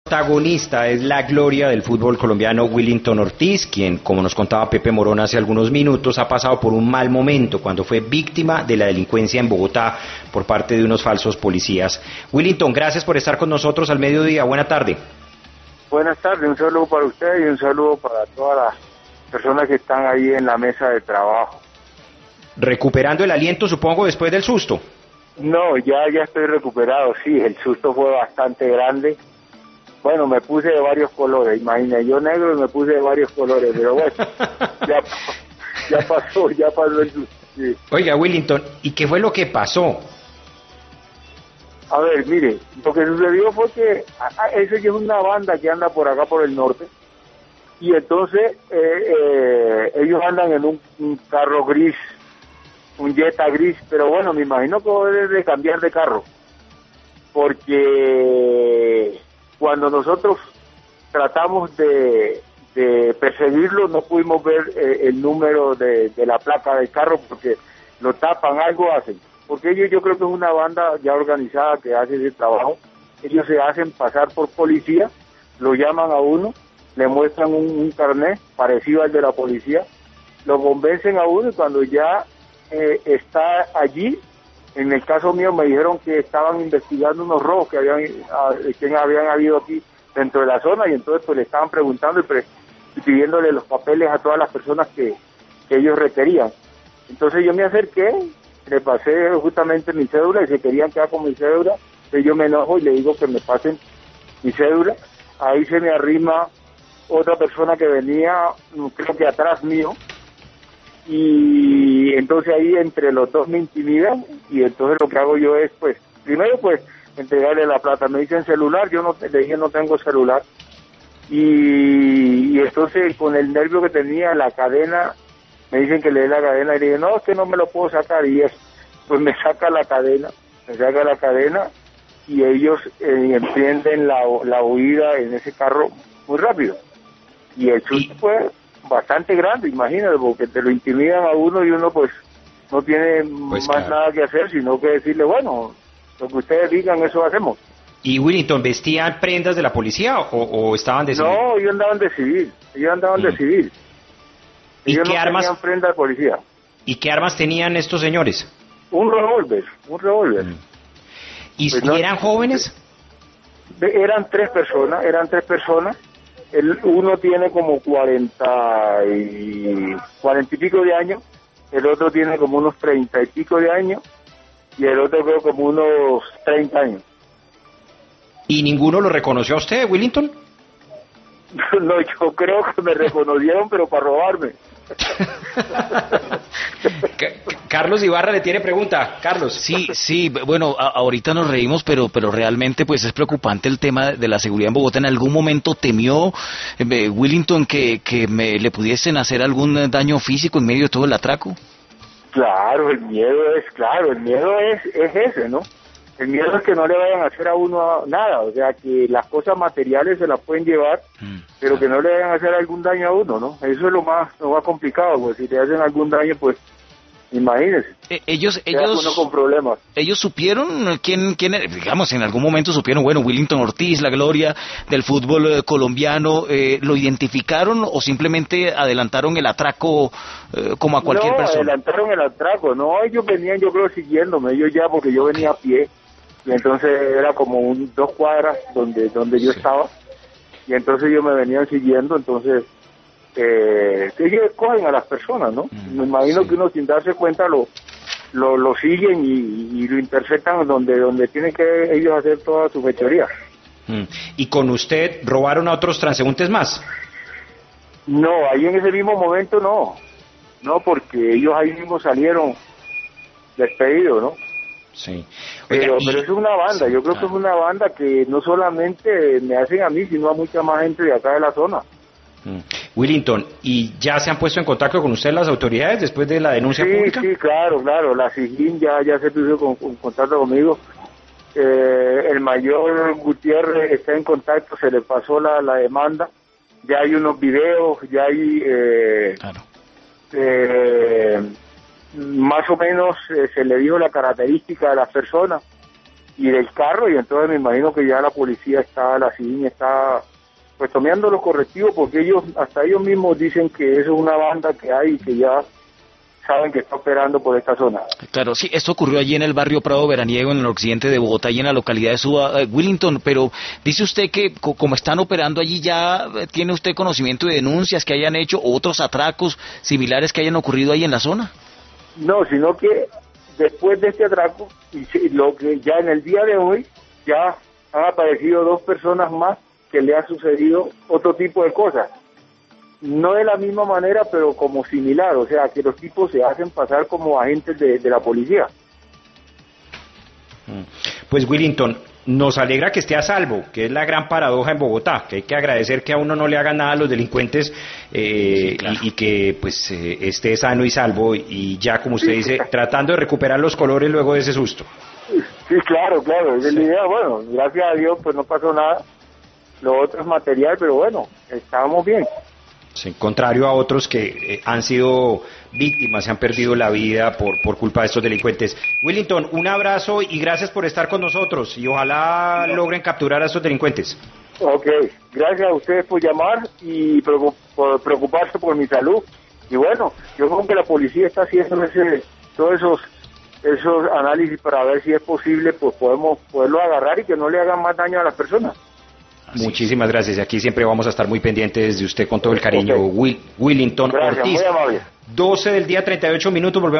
protagonista es la gloria del fútbol colombiano, Willington Ortiz, quien, como nos contaba Pepe Morón hace algunos minutos, ha pasado por un mal momento cuando fue víctima de la delincuencia en Bogotá por parte de unos falsos policías. Willington, gracias por estar con nosotros al mediodía. Buena tarde. Buenas tardes, un saludo para usted y un saludo para todas las personas que están ahí en la mesa de trabajo. Recuperando el aliento, supongo, después del susto. No, ya estoy recuperado, sí, el susto fue bastante grande. Bueno, me puse de varios colores, imagínate, yo negro y me puse de varios colores, pero bueno, ya pasó el susto. Sí. Oiga, Willington, ¿y qué fue lo que pasó? A ver, mire, lo que sucedió fue que eso ya es una banda que anda por acá por el norte, y entonces ellos andan en un carro gris, un Jetta gris, pero bueno, me imagino que debe de cambiar de carro, porque cuando nosotros tratamos de perseguirlo no pudimos ver el número de la placa del carro porque lo tapan, algo hacen, porque ellos, yo creo que es una banda ya organizada que hace ese trabajo. Ellos se hacen pasar por policía, lo llaman a uno, le muestran un carnet parecido al de la policía, lo convencen a uno y cuando ya está allí, en el caso mío me dijeron que estaban investigando unos robos que habían habido aquí dentro de la zona, y entonces pues le estaban preguntando y pidiéndole los papeles a todas las personas que ellos requerían. Entonces yo me acerqué, le pasé justamente mi cédula y se querían quedar con mi cédula, entonces yo me enojo y le digo que me pasen mi cédula. Ahí se me arrima otra persona que venía, creo que atrás mío, y entonces ahí entre los dos me intimidan, y entonces lo que hago yo es, pues, primero pues entregarle la plata. Me dicen celular, le dije no tengo celular, y entonces con el nervio que tenía, la cadena, me dicen que le dé la cadena, y le dije no, es que no me lo puedo sacar, y pues me saca la cadena, y ellos emprenden la huida en ese carro muy rápido, y el susto fue bastante grande, imagínate, porque te lo intimidan a uno y uno pues no tiene más nada que hacer, sino que decirle, bueno, lo que ustedes digan, eso hacemos. ¿Y Willington, vestían prendas de la policía o estaban de civil? No, ellos andaban de civil, de civil. ¿Y ellos qué no armas? tenían prenda de policía. ¿Y qué armas tenían estos señores? Un revólver. ¿Y, pues ¿y eran jóvenes? Eran tres personas. Uno tiene como 40 y pico de años, el otro tiene como unos 30 y pico de años, y el otro creo como unos 30 años. ¿Y ninguno lo reconoció a usted, Willington? No, yo creo que me reconocieron, pero para robarme. Carlos Ibarra le tiene pregunta. Carlos. Sí, bueno, ahorita nos reímos, pero realmente pues es preocupante el tema de la seguridad en Bogotá. ¿En algún momento temió Willington que le pudiesen hacer algún daño físico en medio de todo el atraco? Claro, el miedo es ese, ¿no? El miedo es que no le vayan a hacer a uno nada, o sea, que las cosas materiales se las pueden llevar, pero que no le vayan a hacer algún daño a uno, ¿no? Eso es lo más complicado, pues si te hacen algún daño, pues imagínese. Ellos uno con problemas. Ellos supieron quién, digamos, en algún momento supieron, bueno, Willington Ortiz, la gloria del fútbol colombiano, ¿lo identificaron o simplemente adelantaron el atraco como a cualquier persona? No, adelantaron el atraco, no, ellos venían yo creo siguiéndome, ellos ya, porque yo venía a pie, y entonces era como 2 cuadras donde yo estaba, y entonces ellos me venían siguiendo, entonces ellos cogen a las personas, ¿no? Me imagino que uno sin darse cuenta lo siguen y lo interceptan donde tienen que ellos hacer todas sus fechorías. ¿Y con usted robaron a otros transeúntes más? No, ahí en ese mismo momento no, porque ellos ahí mismo salieron despedidos, ¿no? Sí. Oiga, pero es una banda, yo creo que es una banda que no solamente me hacen a mí, sino a mucha más gente de acá de la zona. Willington, ¿y ya se han puesto en contacto con usted las autoridades después de la denuncia pública? Sí, claro, la SIGIN ya se puso en contacto conmigo. El mayor Gutiérrez está en contacto, se le pasó la demanda, ya hay unos videos, ya hay más o menos se le dijo la característica de las personas, y del carro, y entonces me imagino que ya la policía está, la CIDIN está pues tomando los correctivos, porque hasta ellos mismos dicen que eso es una banda que hay y que ya saben que está operando por esta zona. Claro, sí, esto ocurrió allí en el barrio Prado Veraniego, en el occidente de Bogotá y en la localidad de Suba, Willington, pero dice usted que como están operando allí, ¿ya tiene usted conocimiento de denuncias que hayan hecho o otros atracos similares que hayan ocurrido ahí en la zona? No, sino que después de este atraco, y lo que ya en el día de hoy, ya han aparecido 2 personas más que le ha sucedido otro tipo de cosas. No de la misma manera, pero como similar, o sea, que los tipos se hacen pasar como agentes de la policía. Pues Willington, nos alegra que esté a salvo, que es la gran paradoja en Bogotá, que hay que agradecer que a uno no le hagan nada a los delincuentes sí, claro. y que pues esté sano y salvo y ya, como usted dice, tratando de recuperar los colores luego de ese susto. Sí, claro, esa es la idea. Bueno, gracias a Dios pues no pasó nada, lo otro es material, pero bueno, estábamos bien. Sí, contrario a otros que han sido víctimas, se han perdido la vida por culpa de estos delincuentes. Willington, un abrazo y gracias por estar con nosotros y ojalá logren capturar a estos delincuentes. Ok, gracias a ustedes por llamar y por preocuparse por mi salud. Y bueno, yo creo que la policía está haciendo todos esos análisis para ver si es posible, pues poderlo agarrar y que no le hagan más daño a las personas. Muchísimas gracias. Y aquí siempre vamos a estar muy pendientes de usted con todo el cariño. Okay. Willington Ortiz. Muy amable. 12 del día, 38 minutos. Volvemos